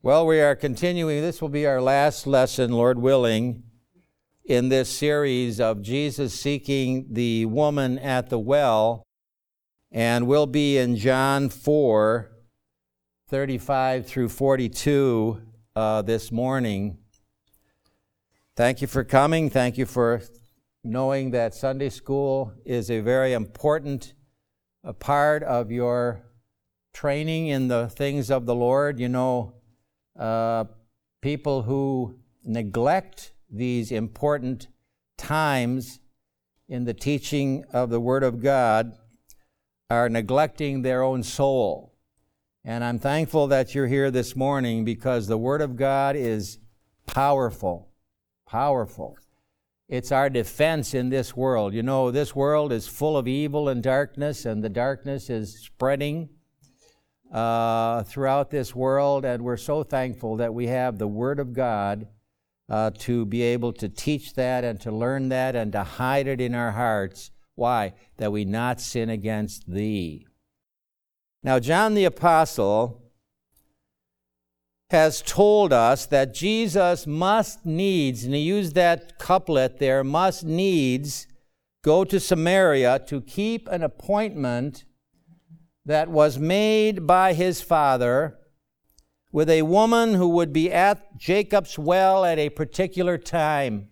Well, we are continuing. This will be our last lesson, Lord willing, in this series of Jesus seeking the woman at the well. And we'll be in John 4, 35 through 42 this morning. Thank you for coming. Thank you for knowing that Sunday school is a very important part of your training in the things of the Lord. You know, people who neglect these important times in the teaching of the Word of God are neglecting their own soul. And I'm thankful that you're here this morning because the Word of God is powerful. Powerful. It's our defense in this world. You know, this world is full of evil and darkness, and the darkness is spreading throughout this world, and we're so thankful that we have the Word of God to be able to teach that and to learn that and to hide it in our hearts. Why? That we not sin against Thee. Now, John the Apostle has told us that Jesus must needs, and he used that couplet there, must needs go to Samaria to keep an appointment that was made by his father with a woman who would be at Jacob's well at a particular time.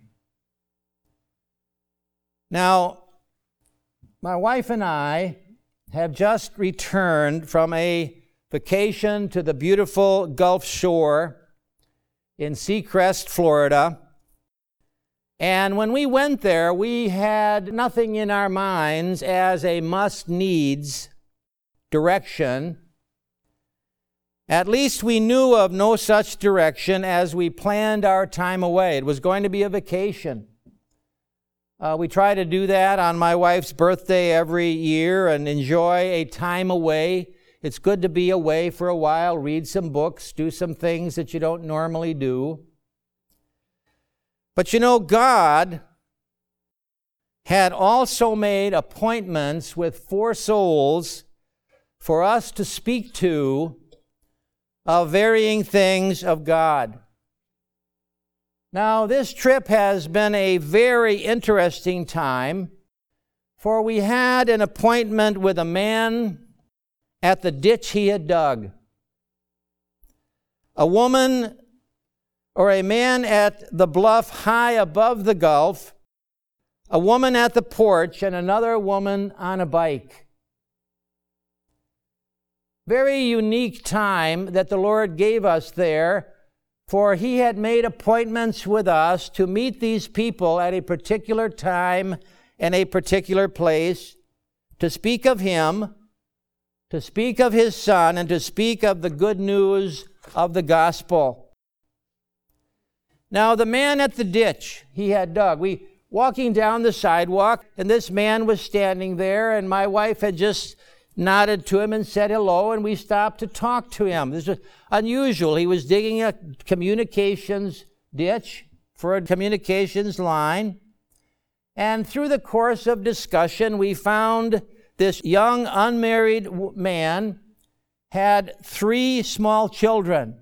Now, my wife and I have just returned from a vacation to the beautiful Gulf Shore in Seacrest, Florida. And when we went there, we had nothing in our minds as a must-needs direction. At least we knew of no such direction as we planned our time away. It was going to be a vacation. We try to do that on my wife's birthday every year and enjoy a time away. It's good to be away for a while, read some books, do some things that you don't normally do. But you know, God had also made appointments with 4 souls for us to speak to of varying things of God. Now, this trip has been a very interesting time, for we had an appointment with a man at the ditch he had dug, a woman or a man at the bluff high above the Gulf, a woman at the porch, and another woman on a bike. Very unique time that the Lord gave us there, for He had made appointments with us to meet these people at a particular time and a particular place, to speak of Him, to speak of His Son, and to speak of the good news of the gospel. Now, the man at the ditch he had dug, we walking down the sidewalk, and this man was standing there, and my wife had just nodded to him and said hello, and we stopped to talk to him. This was unusual. He was digging a communications ditch for a communications line. And through the course of discussion, we found this young unmarried man had 3 small children.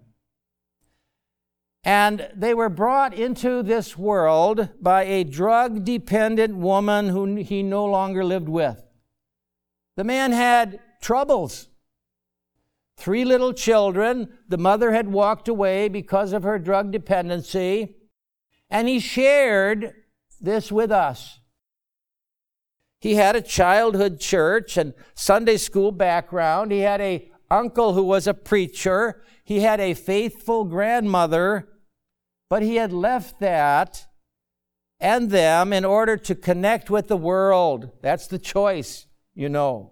And they were brought into this world by a drug-dependent woman who he no longer lived with. The man had troubles. 3 little children. The mother had walked away because of her drug dependency. And he shared this with us. He had a childhood church and Sunday school background. He had an uncle who was a preacher. He had a faithful grandmother. But he had left that and them in order to connect with the world. That's the choice, you know.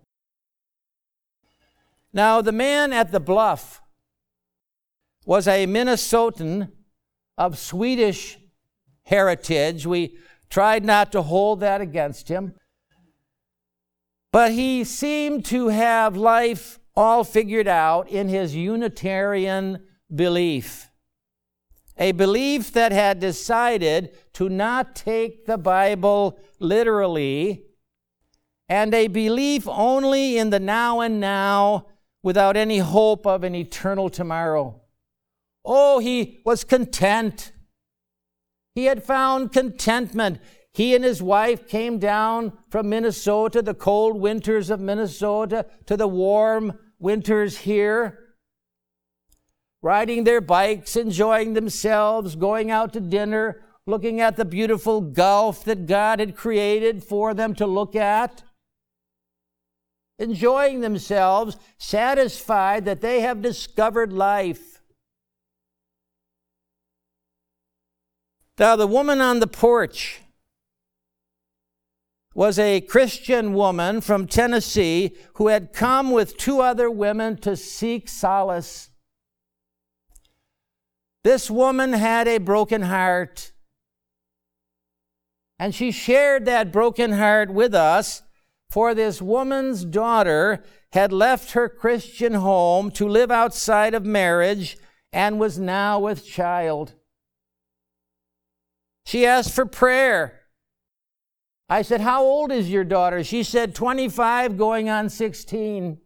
Now, the man at the bluff was a Minnesotan of Swedish heritage. We tried not to hold that against him. But he seemed to have life all figured out in his Unitarian belief. A belief that had decided to not take the Bible literally, and a belief only in the now and now without any hope of an eternal tomorrow. Oh, he was content. He had found contentment. He and his wife came down from Minnesota, the cold winters of Minnesota, to the warm winters here, riding their bikes, enjoying themselves, going out to dinner, looking at the beautiful Gulf that God had created for them to look at, enjoying themselves, satisfied that they have discovered life. Now, the woman on the porch was a Christian woman from Tennessee who had come with 2 other women to seek solace. This woman had a broken heart, and she shared that broken heart with us, for this woman's daughter had left her Christian home to live outside of marriage and was now with child. She asked for prayer. I said, "How old is your daughter?" She said, 25 going on 16.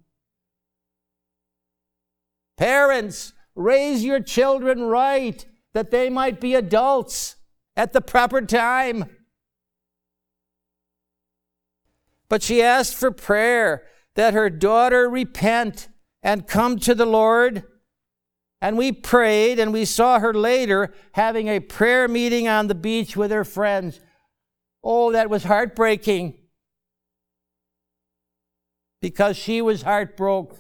Parents, raise your children right, that they might be adults at the proper time. But she asked for prayer, that her daughter repent and come to the Lord. And we prayed, and we saw her later having a prayer meeting on the beach with her friends. Oh, that was heartbreaking, because she was heartbroken.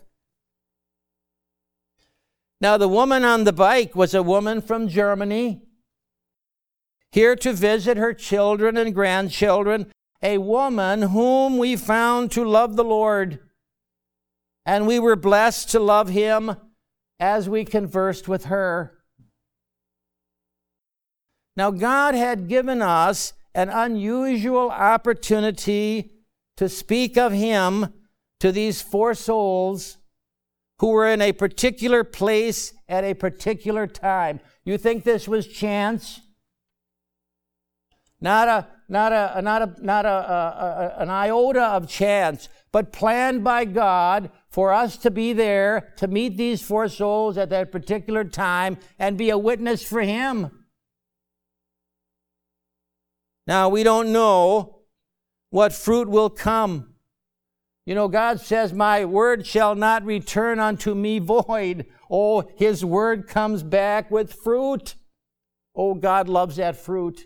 Now, the woman on the bike was a woman from Germany, here to visit her children and grandchildren, a woman whom we found to love the Lord. And we were blessed to love Him as we conversed with her. Now, God had given us an unusual opportunity to speak of Him to these 4 souls who were in a particular place at a particular time. You think this was chance? Not an iota of chance, but planned by God for us to be there to meet these 4 souls at that particular time and be a witness for Him. Now, we don't know what fruit will come. You know, God says, "My word shall not return unto me void." Oh, His word comes back with fruit. Oh, God loves that fruit.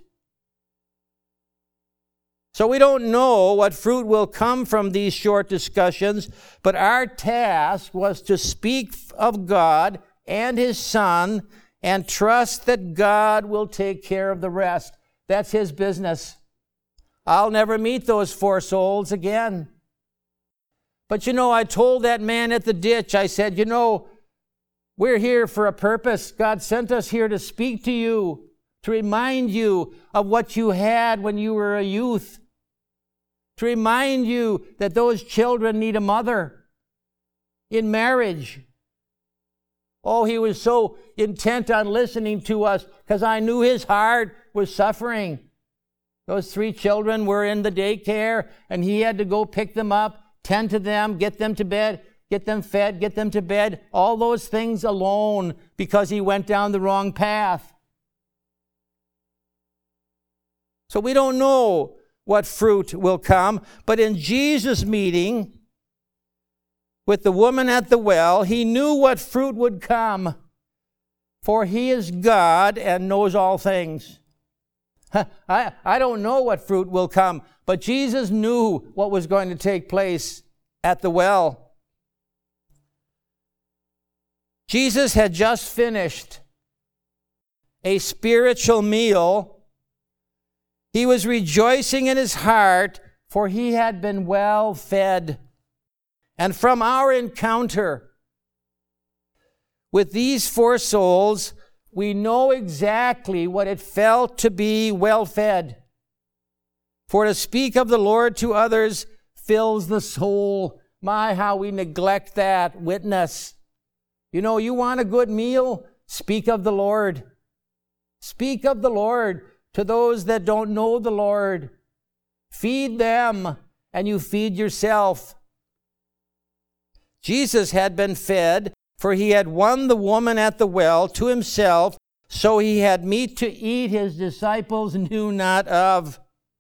So we don't know what fruit will come from these short discussions, but our task was to speak of God and His Son and trust that God will take care of the rest. That's His business. I'll never meet those 4 souls again. But you know, I told that man at the ditch, I said, "You know, we're here for a purpose. God sent us here to speak to you, to remind you of what you had when you were a youth, to remind you that those children need a mother in marriage." Oh, he was so intent on listening to us because I knew his heart was suffering. Those 3 children were in the daycare, and he had to go pick them up, tend to them, get them to bed, get them fed, get them to bed, all those things alone because he went down the wrong path. So we don't know what fruit will come, but in Jesus' meeting with the woman at the well, He knew what fruit would come, for He is God and knows all things. I don't know what fruit will come, but Jesus knew what was going to take place at the well. Jesus had just finished a spiritual meal. He was rejoicing in His heart, for He had been well fed. And from our encounter with these 4 souls, we know exactly what it felt to be well fed. For to speak of the Lord to others fills the soul. My, how we neglect that witness. You know, you want a good meal? Speak of the Lord. Speak of the Lord to those that don't know the Lord. Feed them, and you feed yourself. Jesus had been fed, for he had won the woman at the well to himself, so he had meat to eat his disciples knew not of.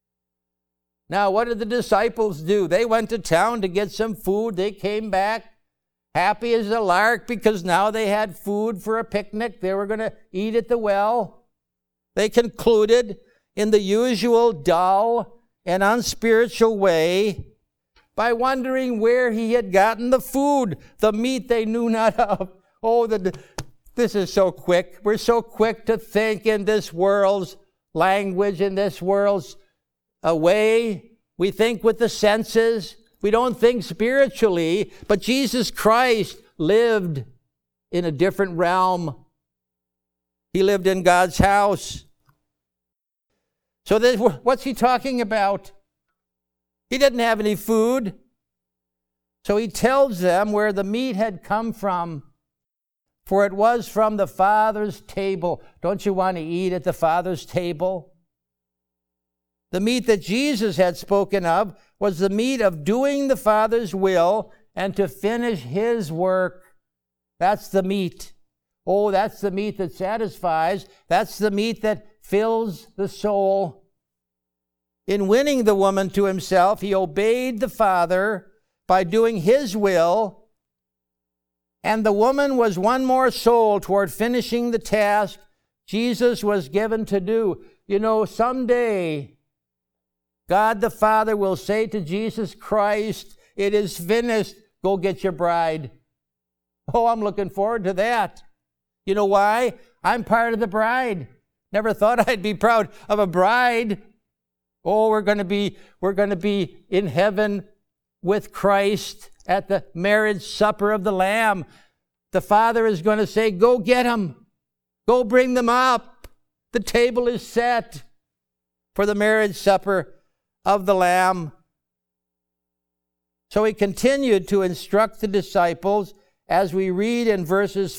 Now, what did the disciples do? They went to town to get some food. They came back happy as a lark because now they had food for a picnic. They were going to eat at the well. They concluded in the usual dull and unspiritual way by wondering where he had gotten the food, the meat they knew not of. Oh, this is so quick. We're so quick to think in this world's language, in this world's way. We think with the senses. We don't think spiritually. But Jesus Christ lived in a different realm. He lived in God's house. So what's he talking about? He didn't have any food. So he tells them where the meat had come from. For it was from the Father's table. Don't you want to eat at the Father's table? The meat that Jesus had spoken of was the meat of doing the Father's will and to finish his work. That's the meat. Oh, that's the meat that satisfies. That's the meat that fills the soul. In winning the woman to himself, he obeyed the Father by doing his will, and the woman was one more soul toward finishing the task Jesus was given to do. You know, someday, God the Father will say to Jesus Christ, "It is finished. Go get your bride." Oh, I'm looking forward to that. You know why? I'm part of the bride. Never thought I'd be proud of a bride. Oh, we're going to be in heaven with Christ at the marriage supper of the Lamb. The Father is going to say, "Go get them. Go bring them up. The table is set for the marriage supper of the Lamb." So he continued to instruct the disciples as we read in verses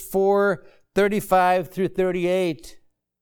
4:35 through 38.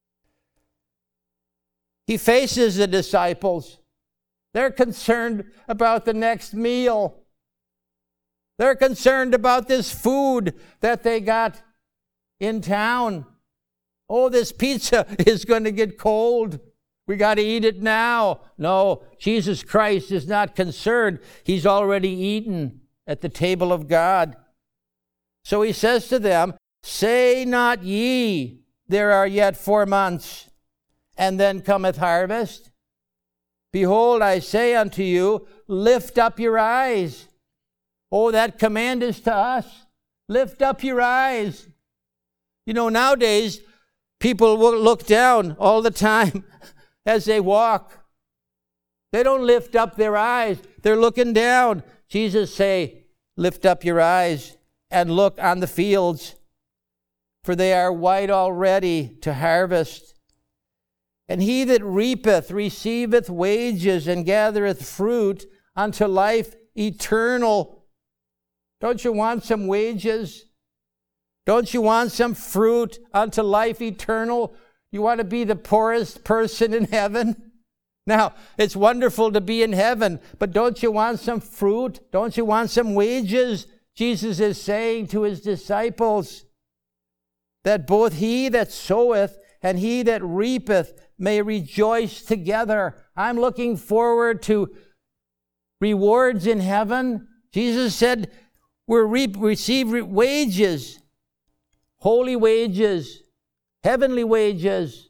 He faces the disciples. They're concerned about the next meal. They're concerned about this food that they got in town. Oh, this pizza is going to get cold. We got to eat it now. No, Jesus Christ is not concerned. He's already eaten at the table of God. So he says to them, "Say not ye, there are yet 4 months, and then cometh harvest. Behold, I say unto you, lift up your eyes." Oh, that command is to us. Lift up your eyes. You know, nowadays, people will look down all the time as they walk. They don't lift up their eyes. They're looking down. Jesus say, "Lift up your eyes and look on the fields, for they are white already to harvest. And he that reapeth receiveth wages and gathereth fruit unto life eternal." Don't you want some wages? Don't you want some fruit unto life eternal? You want to be the poorest person in heaven? Now, it's wonderful to be in heaven, but don't you want some fruit? Don't you want some wages? Jesus is saying to his disciples that both he that soweth and he that reapeth may rejoice together. I'm looking forward to rewards in heaven. Jesus said we'll receive wages, holy wages, heavenly wages,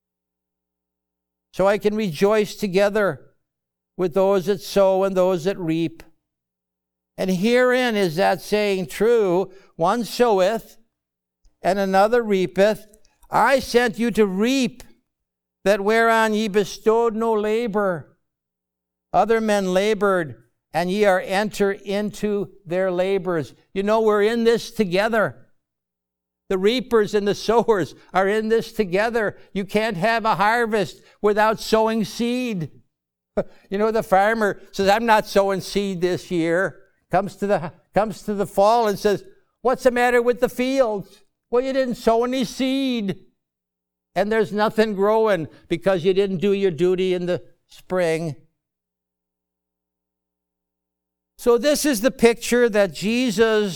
so I can rejoice together with those that sow and those that reap. And herein is that saying true, one soweth and another reapeth. I sent you to reap that whereon ye bestowed no labor. Other men labored, and ye are enter into their labors. You know, we're in this together. The reapers and the sowers are in this together. You can't have a harvest without sowing seed. You know, the farmer says, "I'm not sowing seed this year." Comes to the fall and says, "What's the matter with the fields?" "Well, you didn't sow any seed. And there's nothing growing because you didn't do your duty in the spring." So this is the picture that Jesus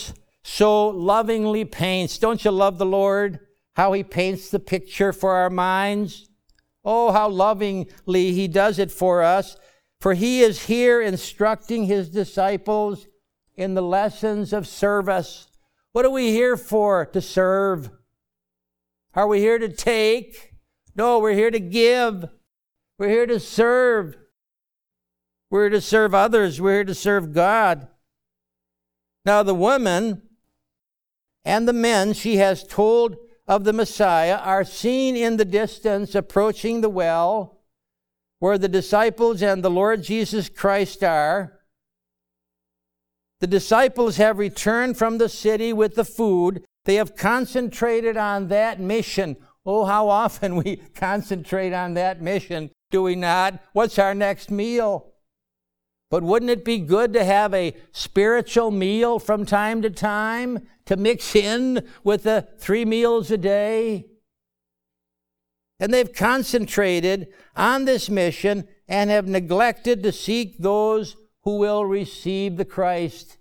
so lovingly paints. Don't you love the Lord? How he paints the picture for our minds? Oh, how lovingly he does it for us. For he is here instructing his disciples in the lessons of service. What are we here for? To serve. Are we here to take? No, we're here to give. We're here to serve. We're here to serve others. We're here to serve God. Now the woman and the men she has told of the Messiah are seen in the distance approaching the well where the disciples and the Lord Jesus Christ are. The disciples have returned from the city with the food. They have concentrated on that mission. Oh, how often we concentrate on that mission, do we not? What's our next meal? But wouldn't it be good to have a spiritual meal from time to time to mix in with the 3 meals a day? And they've concentrated on this mission and have neglected to seek those who will receive the Christ.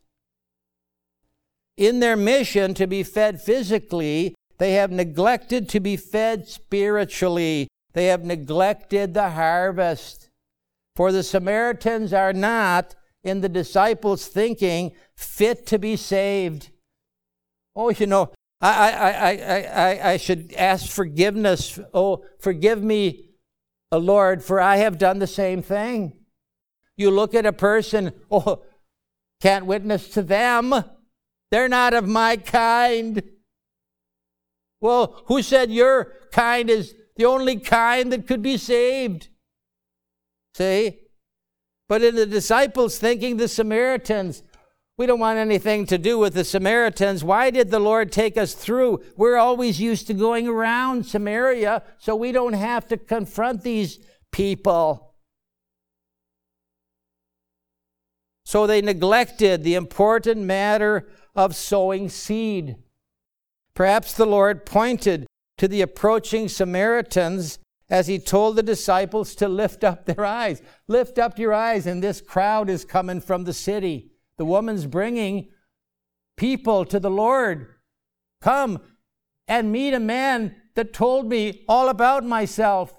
In their mission to be fed physically, they have neglected to be fed spiritually. They have neglected the harvest. For the Samaritans are not, in the disciples' thinking, fit to be saved. Oh, you know, I should ask forgiveness. Oh, forgive me, Lord, for I have done the same thing. You look at a person, oh, can't witness to them. They're not of my kind. Well, who said your kind is the only kind that could be saved? See? But in the disciples' thinking, the Samaritans, we don't want anything to do with the Samaritans. Why did the Lord take us through? We're always used to going around Samaria, so we don't have to confront these people. So they neglected the important matter of sowing seed. Perhaps the Lord pointed to the approaching Samaritans as he told the disciples to lift up their eyes. Lift up your eyes, and this crowd is coming from the city. The woman's bringing people to the Lord. Come and meet a man that told me all about myself.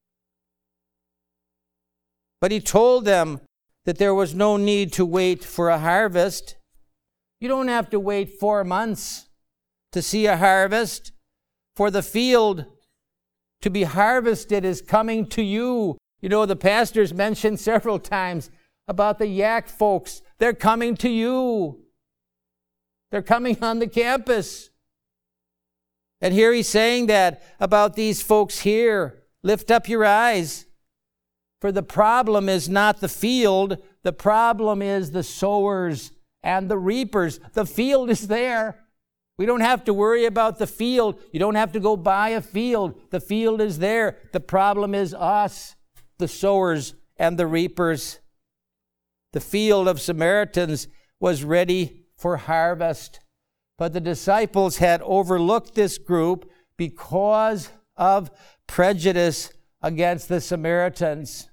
But he told them that there was no need to wait for a harvest. You don't have to wait 4 months to see a harvest, for the field to be harvested is coming to you. You know, the pastors mentioned several times about the Yak folks. They're coming to you. They're coming on the campus. And here he's saying that about these folks here. Lift up your eyes. For the problem is not the field. The problem is the sowers and the reapers. The field is there. We don't have to worry about the field. You don't have to go buy a field. The field is there. The problem is us, the sowers and the reapers. The field of Samaritans was ready for harvest, but the disciples had overlooked this group because of prejudice against the Samaritans.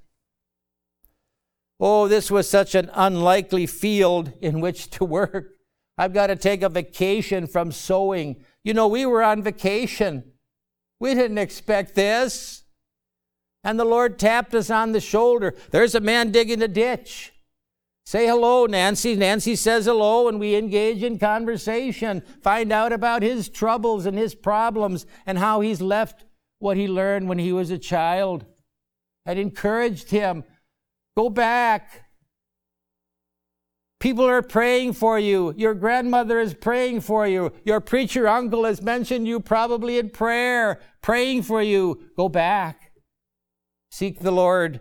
Oh, this was such an unlikely field in which to work. I've got to take a vacation from sowing. You know, we were on vacation. We didn't expect this. And the Lord tapped us on the shoulder. There's a man digging a ditch. Say hello, Nancy. Nancy says hello, and we engage in conversation. Find out about his troubles and his problems and how he's left what he learned when he was a child. I encouraged him. Go back. People are praying for you. Your grandmother is praying for you. Your preacher uncle has mentioned you probably in prayer, praying for you. Go back. Seek the Lord.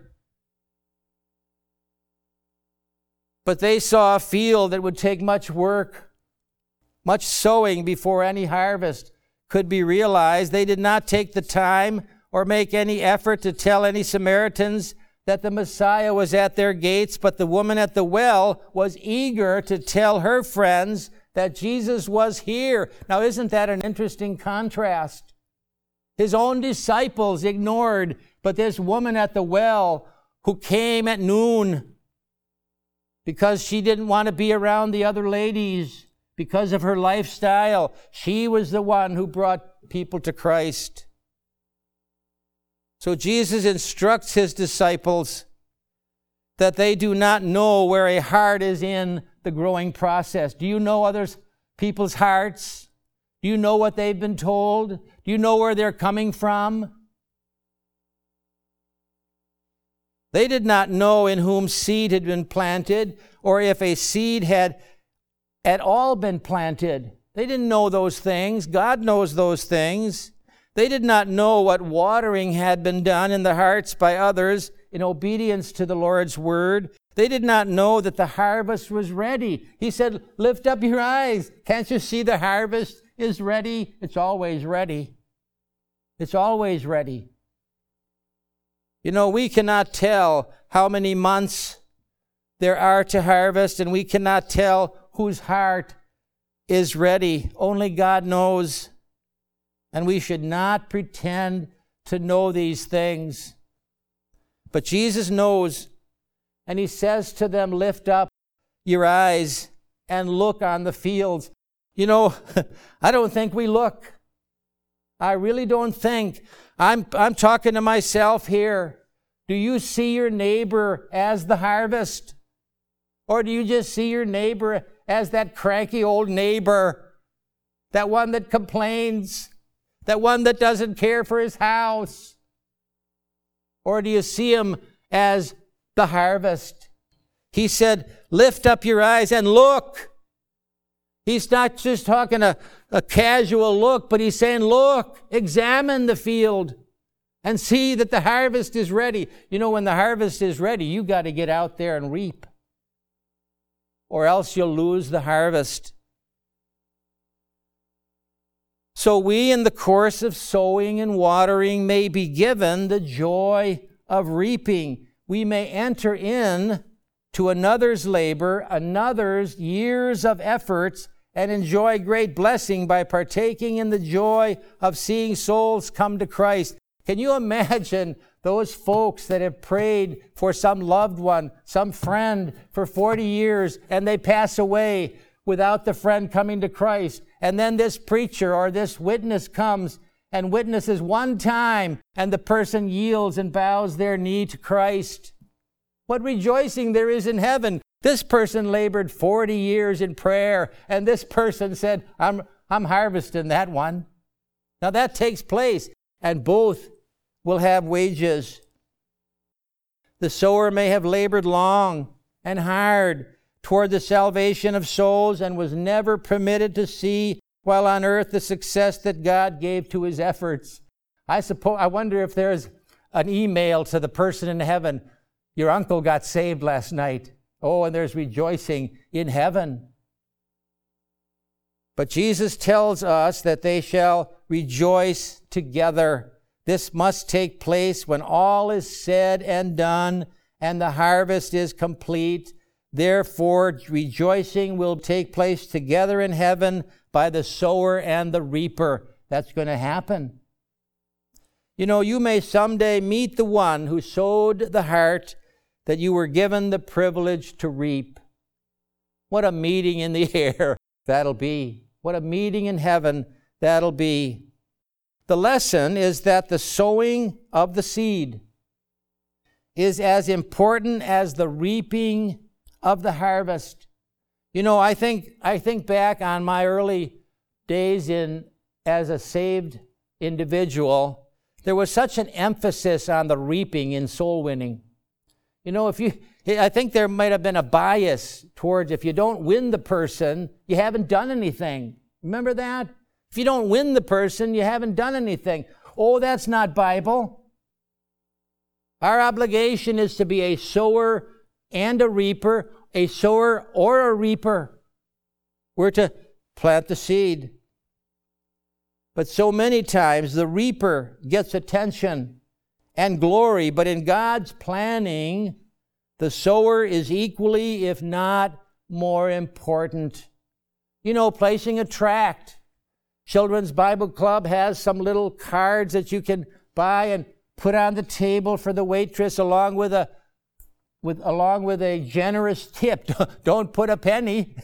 But they saw a field that would take much work, much sowing before any harvest could be realized. They did not take the time or make any effort to tell any Samaritans that the Messiah was at their gates, but the woman at the well was eager to tell her friends that Jesus was here. Now, isn't that an interesting contrast? His own disciples ignored, but this woman at the well who came at noon because she didn't want to be around the other ladies, because of her lifestyle. She was the one who brought people to Christ. So Jesus instructs his disciples that they do not know where a heart is in the growing process. Do you know people's hearts? Do you know what they've been told? Do you know where they're coming from? They did not know in whom seed had been planted, or if a seed had at all been planted. They didn't know those things. God knows those things. They did not know what watering had been done in the hearts by others in obedience to the Lord's word. They did not know that the harvest was ready. He said, lift up your eyes. Can't you see the harvest is ready? It's always ready. It's always ready. You know, we cannot tell how many months there are to harvest, and we cannot tell whose heart is ready. Only God knows. And we should not pretend to know these things. But Jesus knows, and he says to them, lift up your eyes and look on the fields. You know, I don't think we look. I really don't think. I'm talking to myself here. Do you see your neighbor as the harvest? Or do you just see your neighbor as that cranky old neighbor? That one that complains? That one that doesn't care for his house? Or do you see him as the harvest? He said, lift up your eyes and look. He's not just talking a casual look, but he's saying, look, examine the field and see that the harvest is ready. You know, when the harvest is ready, you got to get out there and reap, or else you'll lose the harvest. So we, in the course of sowing and watering, may be given the joy of reaping. We may enter in to another's labor, another's years of efforts, and enjoy great blessing by partaking in the joy of seeing souls come to Christ. Can you imagine those folks that have prayed for some loved one, some friend for 40 years, and they pass away without the friend coming to Christ? And then this preacher or this witness comes and witnesses one time, and the person yields and bows their knee to Christ. What rejoicing there is in heaven. This person labored 40 years in prayer, and this person said, I'm harvesting that one. Now that takes place, and both will have wages. The sower may have labored long and hard toward the salvation of souls and was never permitted to see while on earth the success that God gave to his efforts. I wonder if there's an email to the person in heaven. Your uncle got saved last night. Oh, and there's rejoicing in heaven. But Jesus tells us that they shall rejoice together. This must take place when all is said and done and the harvest is complete. Therefore, rejoicing will take place together in heaven by the sower and the reaper. That's going to happen. You know, you may someday meet the one who sowed the heart that you were given the privilege to reap. What a meeting in the air that'll be. What a meeting in heaven that'll be. The lesson is that the sowing of the seed is as important as the reaping of the harvest. You know, I think back on my early days as a saved individual. There was such an emphasis on the reaping in soul winning. You know, I think there might have been a bias towards if you don't win the person, you haven't done anything. Remember that? If you don't win the person, you haven't done anything. Oh, that's not Bible. Our obligation is to be a sower and a reaper, a sower or a reaper. We're to plant the seed. But so many times the reaper gets attention and glory, but in God's planning, the sower is equally, if not more important. You know, placing a tract. Children's Bible Club has some little cards that you can buy and put on the table for the waitress along with a generous tip. Don't put a penny.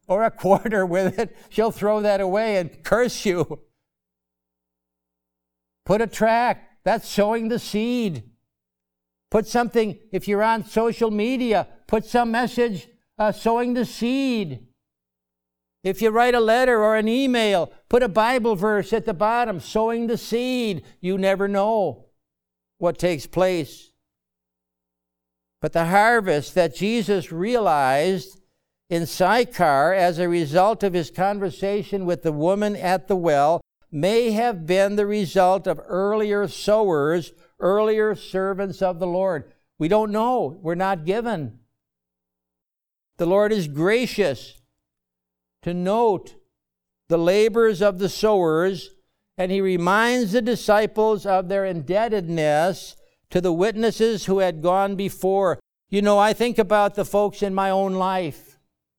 or a quarter with it, she'll throw that away and curse you. Put a tract. That's sowing the seed. Put something, if you're on social media, put some message sowing the seed. If you write a letter or an email, put a Bible verse at the bottom, sowing the seed. You never know what takes place. But the harvest that Jesus realized in Sychar as a result of his conversation with the woman at the well may have been the result of earlier sowers, earlier servants of the Lord. We don't know. We're not given. The Lord is gracious to note the labors of the sowers, and he reminds the disciples of their indebtedness to the witnesses who had gone before. You know, I think about the folks in my own life.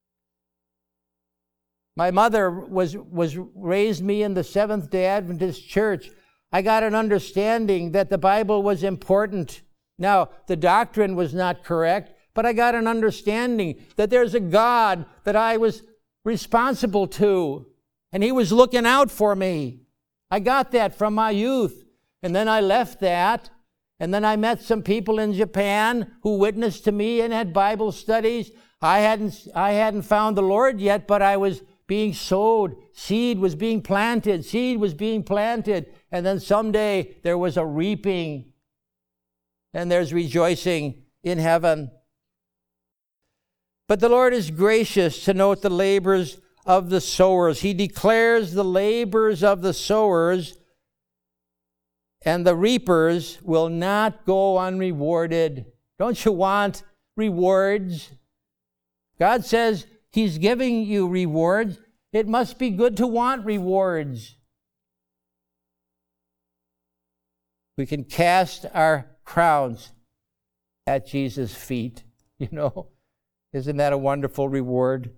My mother was raised me in the Seventh-day Adventist Church. I got an understanding that the Bible was important. Now, the doctrine was not correct, but I got an understanding that there's a God that I was responsible to, and he was looking out for me. I got that from my youth. And then I left that, and then I met some people in Japan who witnessed to me and had Bible studies. I hadn't found the Lord yet, but I was being sowed. Seed was being planted. And then someday there was a reaping, and there's rejoicing in heaven. But the Lord is gracious to note the labors of the sowers. He declares the labors of the sowers, and the reapers will not go unrewarded. Don't you want rewards? God says he's giving you rewards. It must be good to want rewards. We can cast our crowns at Jesus' feet. You know, isn't that a wonderful reward?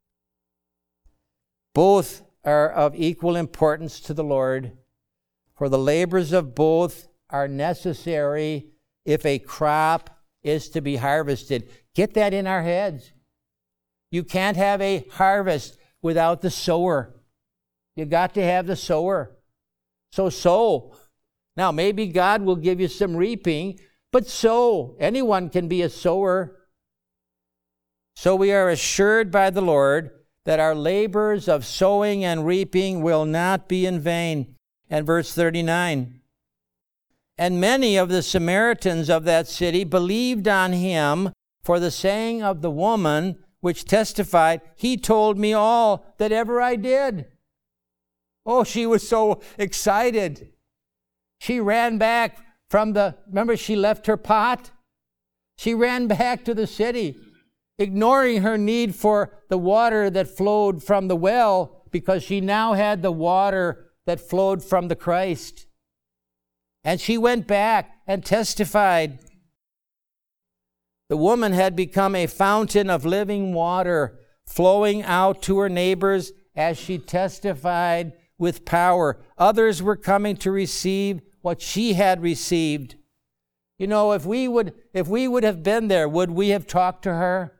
Both are of equal importance to the Lord, for the labors of both are necessary if a crop is to be harvested. Get that in our heads. You can't have a harvest without the sower. You got to have the sower. So sow. Now, maybe God will give you some reaping, but sow. Anyone can be a sower. So we are assured by the Lord that our labors of sowing and reaping will not be in vain. And verse 39, and many of the Samaritans of that city believed on him for the saying of the woman, which testified, he told me all that ever I did. Oh, she was so excited. She ran back remember she left her pot? She ran back to the city, ignoring her need for the water that flowed from the well, because she now had the water that flowed from the Christ. And she went back and testified. The woman had become a fountain of living water, flowing out to her neighbors as she testified with power. Others were coming to receive what she had received. You know, if we would have been there, would we have talked to her?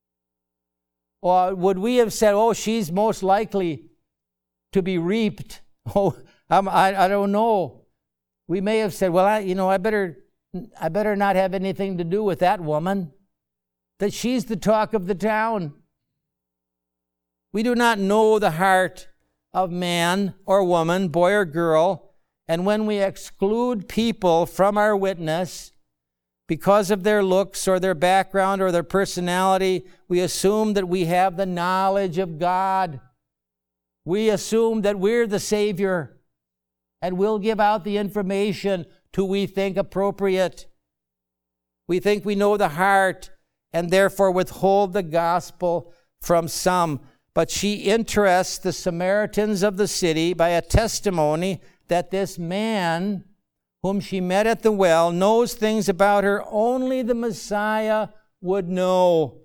Or would we have said, oh, she's most likely to be reaped? Oh, I don't know. We may have said, well, I better not have anything to do with that woman, that she's the talk of the town. We do not know the heart of man or woman, boy or girl, and when we exclude people from our witness because of their looks or their background or their personality, we assume that we have the knowledge of God. We assume that we're the Savior, and we'll give out the information to we think appropriate. We think we know the heart, and therefore withhold the gospel from some. But she interests the Samaritans of the city by a testimony that this man whom she met at the well knows things about her only the Messiah would know.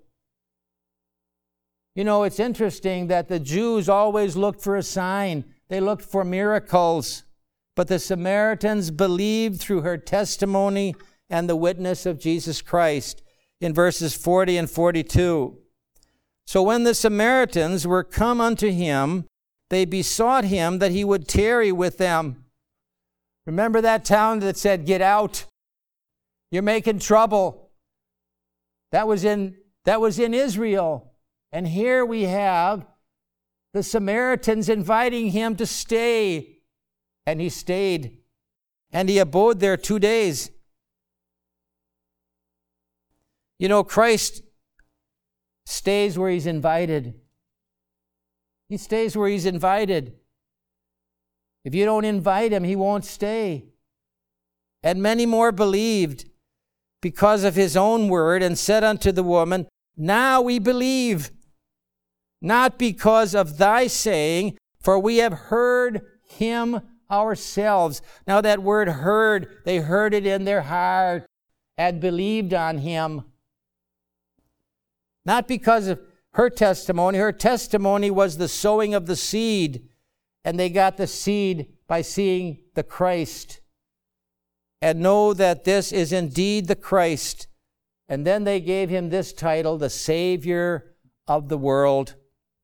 You know, it's interesting that the Jews always looked for a sign. They looked for miracles. But the Samaritans believed through her testimony and the witness of Jesus Christ. In verses 40 and 42, So when the Samaritans were come unto him, they besought him that he would tarry with them. Remember that town that said, "Get out. You're making trouble." That was in Israel. And here we have the Samaritans inviting him to stay. And he stayed. And he abode there 2 days. You know, Christ stays where he's invited. He stays where he's invited. If you don't invite him, he won't stay. And many more believed because of his own word, and said unto the woman, "Now we believe, not because of thy saying, for we have heard him ourselves." Now that word heard, they heard it in their heart and believed on him. Not because of her testimony. Her testimony was the sowing of the seed, and they got the seed by seeing the Christ and know that this is indeed the Christ. And then they gave him this title, the Savior of the world.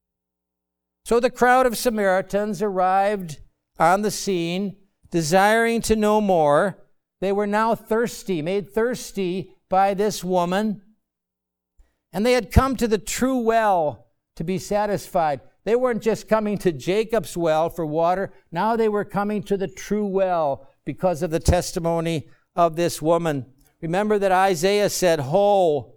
So the crowd of Samaritans arrived on the scene, desiring to know more. They were now thirsty, made thirsty by this woman. And they had come to the true well to be satisfied. They weren't just coming to Jacob's well for water. Now they were coming to the true well because of the testimony of this woman. Remember that Isaiah said, "Ho,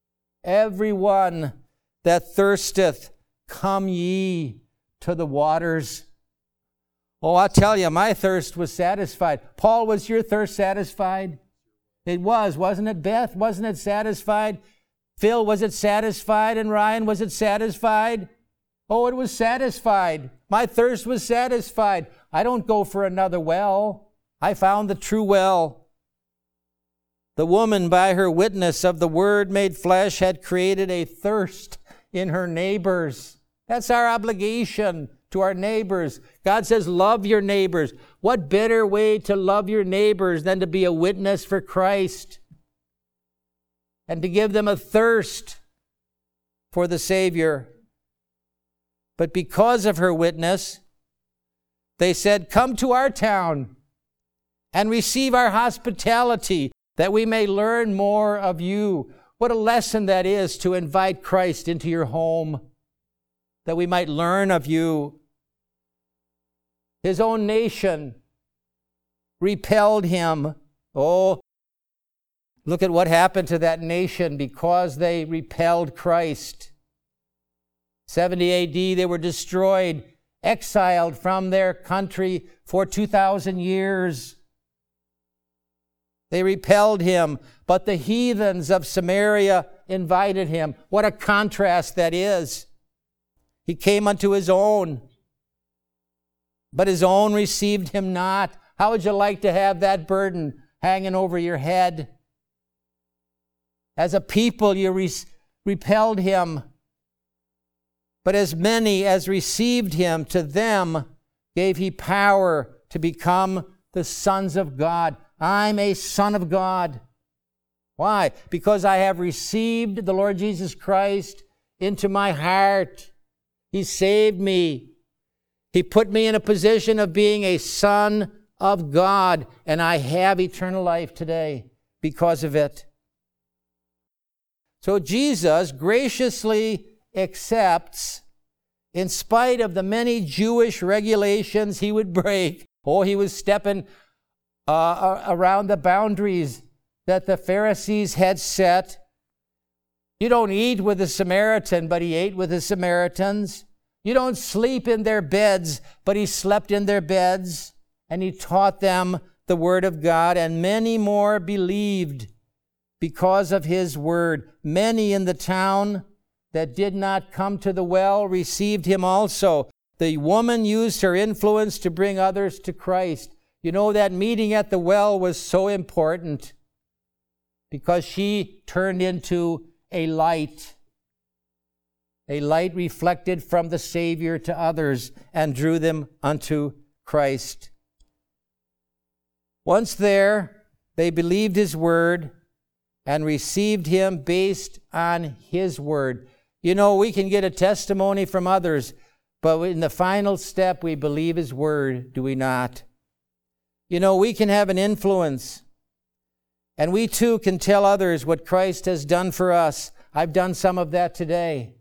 everyone that thirsteth, come ye to the waters." Oh, I'll tell you, my thirst was satisfied. Paul, was your thirst satisfied? It was, wasn't it, Beth? Wasn't it satisfied? Phil, was it satisfied? And Ryan, was it satisfied? Oh, it was satisfied. My thirst was satisfied. I don't go for another well. I found the true well. The woman, by her witness of the Word made flesh, had created a thirst in her neighbors. That's our obligation to our neighbors. God says, love your neighbors. What better way to love your neighbors than to be a witness for Christ and to give them a thirst for the Savior? But because of her witness, they said, "Come to our town and receive our hospitality, that we may learn more of you." What a lesson that is, to invite Christ into your home, that we might learn of you. His own nation repelled him. Oh, look at what happened to that nation because they repelled Christ. 70 AD, they were destroyed, exiled from their country for 2,000 years. They repelled him, but the heathens of Samaria invited him. What a contrast that is. He came unto his own, but his own received him not. How would you like to have that burden hanging over your head? As a people, you repelled him. But as many as received him, to them gave he power to become the sons of God. I'm a son of God. Why? Because I have received the Lord Jesus Christ into my heart. He saved me. He put me in a position of being a son of God, and I have eternal life today because of it. So Jesus graciously accepts, in spite of the many Jewish regulations he would break. Oh, he was stepping around the boundaries that the Pharisees had set. You don't eat with a Samaritan, but he ate with the Samaritans. You don't sleep in their beds, but he slept in their beds. And he taught them the word of God, and many more believed because of his word. Many in the town that did not come to the well received him also. The woman used her influence to bring others to Christ. You know, that meeting at the well was so important because she turned into a light reflected from the Savior to others and drew them unto Christ. Once there, they believed his word and received him based on his word. You know, we can get a testimony from others, but in the final step, we believe His Word, do we not? You know, we can have an influence, and we too can tell others what Christ has done for us. I've done some of that today.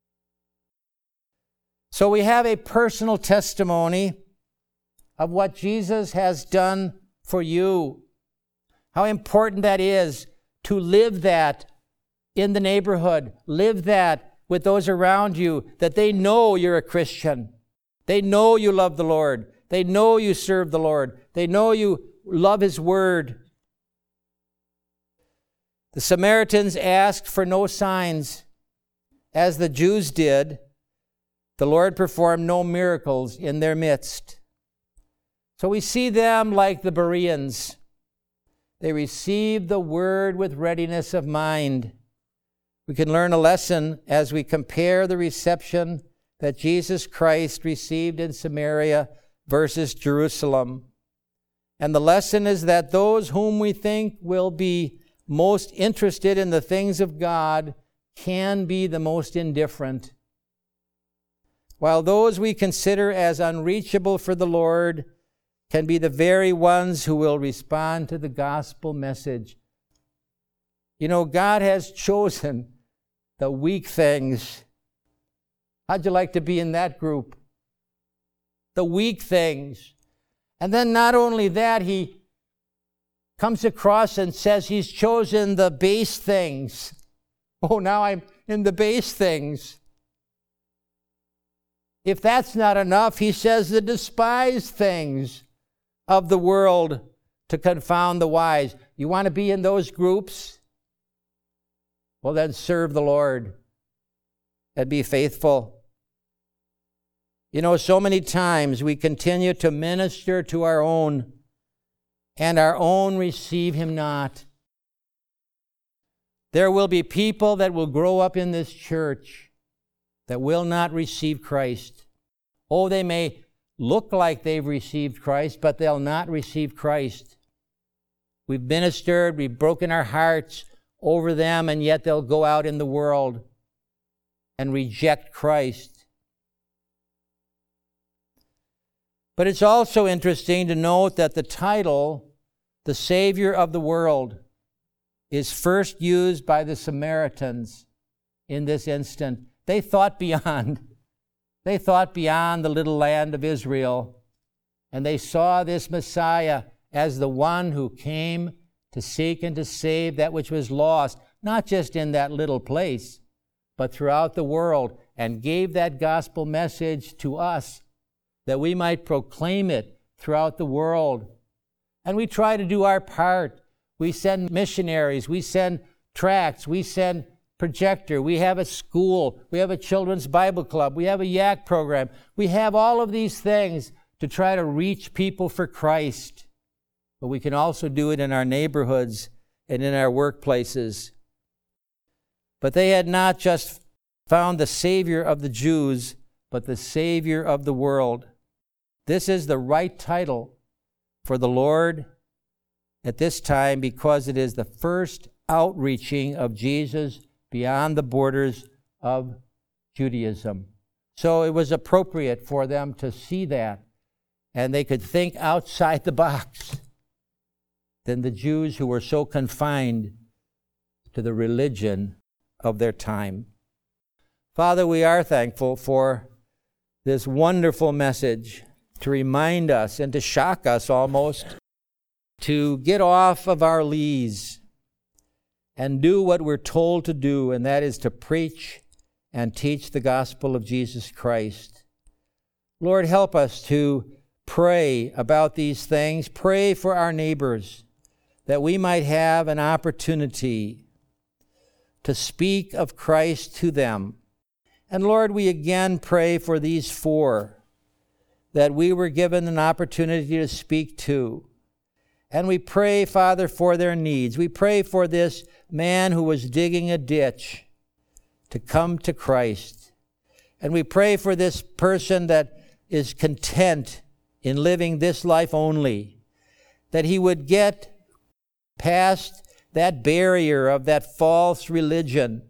So we have a personal testimony of what Jesus has done for you. How important that is to live that in the neighborhood. Live that with those around you, that they know you're a Christian. They know you love the Lord. They know you serve the Lord. They know you love His Word. The Samaritans asked for no signs. As the Jews did, the Lord performed no miracles in their midst. So we see them like the Bereans. They received the Word with readiness of mind. We can learn a lesson as we compare the reception that Jesus Christ received in Samaria versus Jerusalem. And the lesson is that those whom we think will be most interested in the things of God can be the most indifferent, while those we consider as unreachable for the Lord can be the very ones who will respond to the gospel message. You know, God has chosen the weak things. How'd you like to be in that group? The weak things. And then not only that, He comes across and says He's chosen the base things. Oh, now I'm in the base things. If that's not enough, He says the despised things of the world to confound the wise. You want to be in those groups? Well, then serve the Lord and be faithful. You know, so many times we continue to minister to our own, and our own receive Him not. There will be people that will grow up in this church that will not receive Christ. Oh, they may look like they've received Christ, but they'll not receive Christ. We've ministered, we've broken our hearts over them, and yet they'll go out in the world and reject Christ. But it's also interesting to note that the title, the Savior of the World, is first used by the Samaritans in this instant. They thought beyond. They thought beyond the little land of Israel, and they saw this Messiah as the one who came to seek and to save that which was lost, not just in that little place, but throughout the world, and gave that gospel message to us that we might proclaim it throughout the world. And we try to do our part. We send missionaries, we send tracts, we send projector, we have a school, we have a children's Bible club, we have a YAC program. We have all of these things to try to reach people for Christ. But we can also do it in our neighborhoods and in our workplaces. But they had not just found the Savior of the Jews, but the Savior of the world. This is the right title for the Lord at this time, because it is the first outreaching of Jesus beyond the borders of Judaism. So it was appropriate for them to see that, and they could think outside the box than the Jews who were so confined to the religion of their time. Father, we are thankful for this wonderful message to remind us and to shock us almost, to get off of our lees and do what we're told to do, and that is to preach and teach the gospel of Jesus Christ. Lord, help us to pray about these things. Pray for our neighbors, that we might have an opportunity to speak of Christ to them. And Lord, we again pray for these four that we were given an opportunity to speak to. And we pray, Father, for their needs. We pray for this man who was digging a ditch to come to Christ. And we pray for this person that is content in living this life only, that he would get past that barrier of that false religion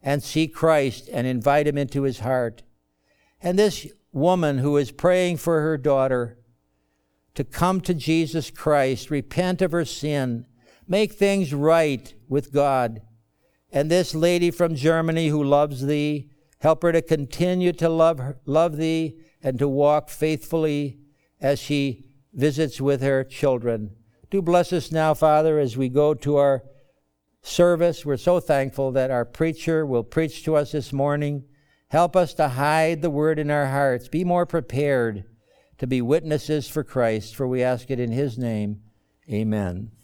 and see Christ and invite him into his heart. And this woman who is praying for her daughter to come to Jesus Christ, repent of her sin, make things right with God. And this lady from Germany who loves thee, help her to continue to love thee and to walk faithfully as she visits with her children. Do bless us now, Father, as we go to our service. We're so thankful that our preacher will preach to us this morning. Help us to hide the word in our hearts. Be more prepared to be witnesses for Christ, for we ask it in his name. Amen.